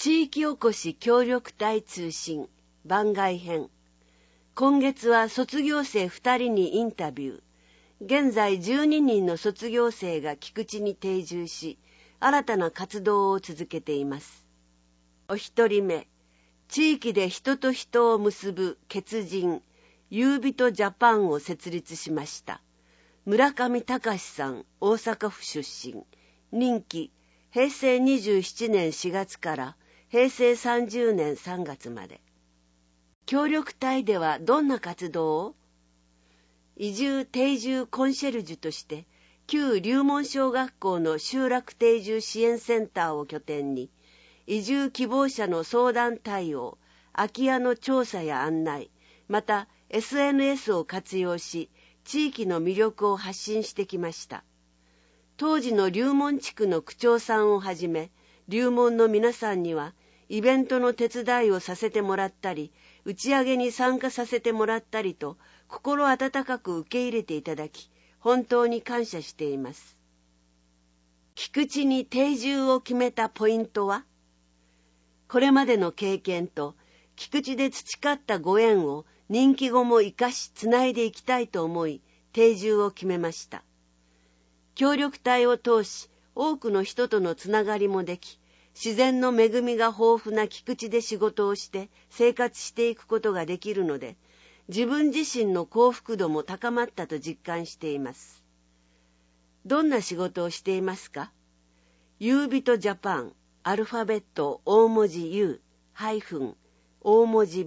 地域おこし協力隊通信番外編。今月は卒業生2人にインタビュー。現在12人の卒業生が菊池に定住し、新たな活動を続けています。お一人目、地域で人と人を結ぶ血人、ユービトジャパンを設立しました。村上隆さん、大阪府出身。任期、平成27年4月から平成30年3月まで。協力隊ではどんな活動を？移住定住コンシェルジュとして旧龍門小学校の集落定住支援センターを拠点に移住希望者の相談対応、空き家の調査や案内、また SNS を活用し地域の魅力を発信してきました。当時の龍門地区の区長さんをはじめ龍門の皆さんにはイベントの手伝いをさせてもらったり、打ち上げに参加させてもらったりと心温かく受け入れていただき、本当に感謝しています。菊池に定住を決めたポイントは？これまでの経験と菊池で培ったご縁を任期後も生かしつないでいきたいと思い定住を決めました。協力隊を通し多くの人とのつながりもでき、自然の恵みが豊富な菊池で仕事をして生活していくことができるので、自分自身の幸福度も高まったと実感しています。どんな仕事をしていますか？ユービトジャパン、アルファベット大文字 U、大文字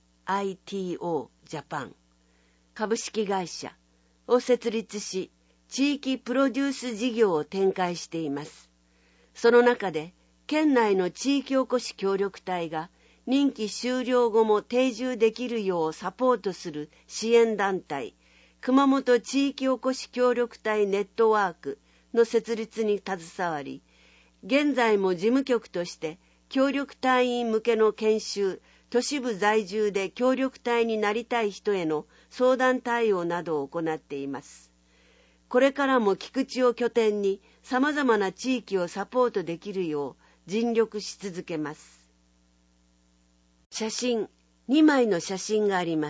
B、ITO ジャパン株式会社を設立し、地域プロデュース事業を展開しています。その中で、県内の地域おこし協力隊が任期終了後も定住できるようサポートする支援団体、熊本地域おこし協力隊ネットワークの設立に携わり、現在も事務局として協力隊員向けの研修、都市部在住で協力隊になりたい人への相談対応などを行っています。これからも菊池を拠点に様々な地域をサポートできるよう尽力し続けます。写真、2枚の写真があります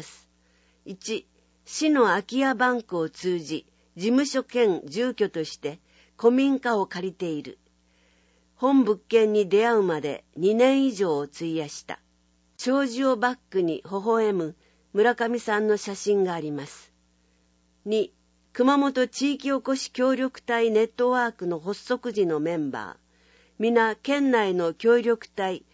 。1、市の空き家バンクを通じ、事務所兼住居として古民家を借りている。本物件に出会うまで2年以上を費やした。障子をバックに微笑む村上さんの写真があります。2、熊本地域おこし協力隊ネットワークの発足時のメンバー、皆県内の協力隊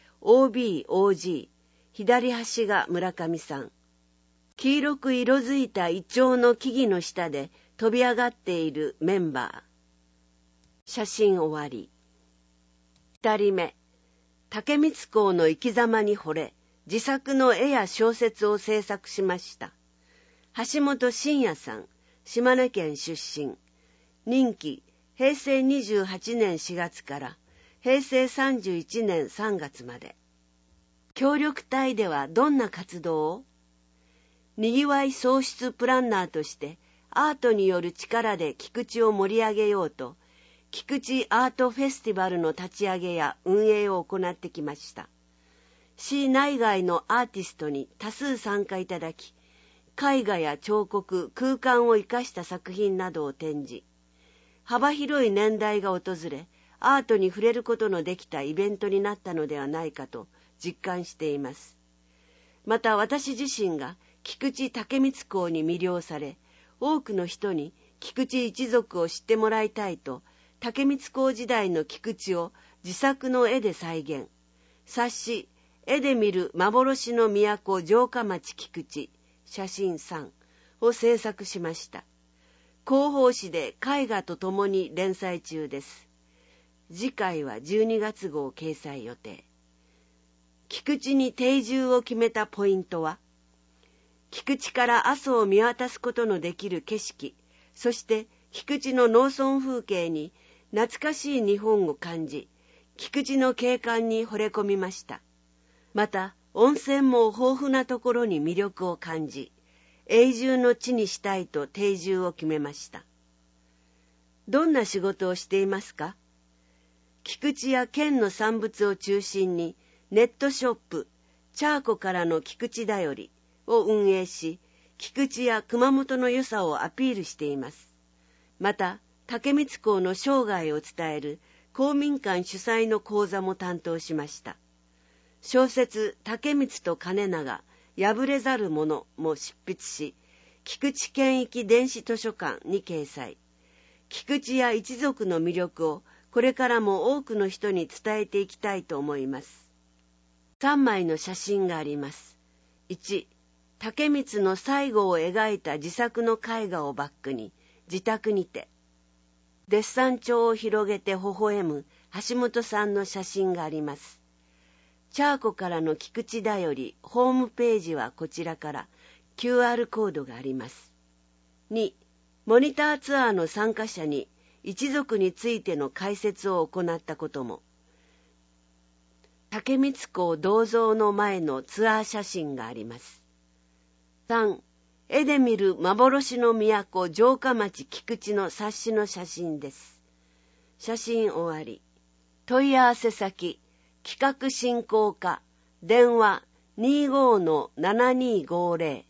OB、OG、左端が村上さん。黄色く色づいたイチョウの木々の下で飛び上がっているメンバー。写真終わり。二人目、竹光公の生き様に惚れ、自作の絵や小説を制作しました。橋本真也さん、島根県出身。任期、平成28年4月から平成31年3月まで。協力隊ではどんな活動を？にぎわい創出プランナーとしてアートによる力で菊池を盛り上げようと、菊池アートフェスティバルの立ち上げや運営を行ってきました。市内外のアーティストに多数参加いただき、絵画や彫刻、空間を生かした作品などを展示。幅広い年代が訪れ、アートに触れることのできたイベントになったのではないかと実感しています。また私自身が菊池竹光公に魅了され、多くの人に菊池一族を知ってもらいたいと、竹光公時代の菊池を自作の絵で再現。冊子、絵で見る幻の都城下町菊池、写真3を制作しました。広報誌で絵画とともに連載中です。次回は12月号掲載予定。菊池に定住を決めたポイントは、菊池から阿蘇を見渡すことのできる景色、そして菊池の農村風景に懐かしい日本を感じ、菊池の景観に惚れ込みました。また、温泉も豊富なところに魅力を感じ、永住の地にしたいと定住を決めました。どんな仕事をしていますか？菊池や県の産物を中心にネットショップチャーコからの菊池だよりを運営し、菊池や熊本の良さをアピールしています。また、竹光公の生涯を伝える公民館主催の講座も担当しました。小説竹光と兼長破れざる者も執筆し、菊池県域電子図書館に掲載。菊池や一族の魅力をこれからも多くの人に伝えていきたいと思います。3枚の写真があります。1、竹光の最後を描いた自作の絵画をバックに、自宅にて。デッサン帳を広げて微笑む橋本さんの写真があります。チャーコからの菊池だよりホームページはこちらから QR コードがあります。2、モニターツアーの参加者に一族についての解説を行ったことも。竹光公銅像の前のツアー写真があります。3、絵で見る幻の都城下町菊池の冊子の写真です。写真終わり。問い合わせ先、企画振興課、電話 25-7250